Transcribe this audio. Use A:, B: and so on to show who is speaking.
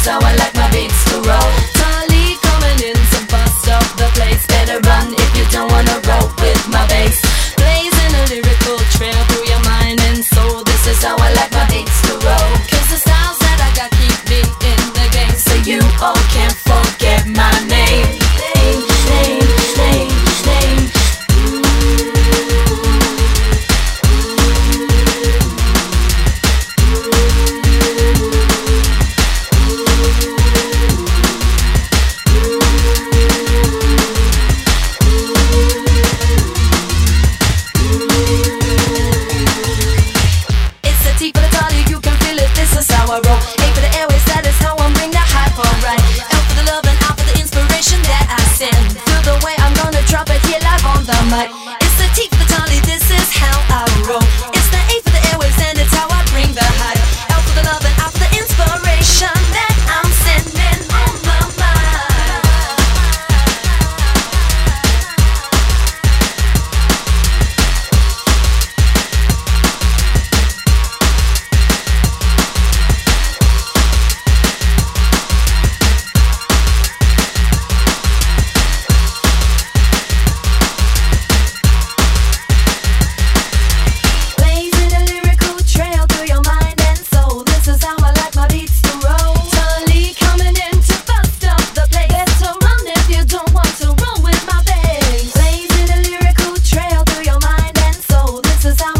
A: how I like my beats to roll. Tally coming in to bust up the place. Better run if you don't wanna roll with my bass. Blazing a lyrical trail through your mind and soul. This is how I like my beats to roll. Cause the styles that I got keep me in the game. So you all can't forget my name. Name, name, name, name. It's the T for the Tally, you can feel it, this is how I roll. A for the airways, that is how I bring the hype on right. L for the love and I for the inspiration that I send. Feel the way I'm gonna drop it here live on the mic. It's the T for the Tally, this is how I roll. It's the A for the airwaves and it's how I bring the hype. L for the love and I for the inspiration that I'm sending on the mic. Blazing a lyrical trail through your mind and soul. This is how I like my beats to roll. Tally coming in to bust up the place. Better run if you don't want to roll with my bass. Blazing a lyrical trail through your mind and soul. This is how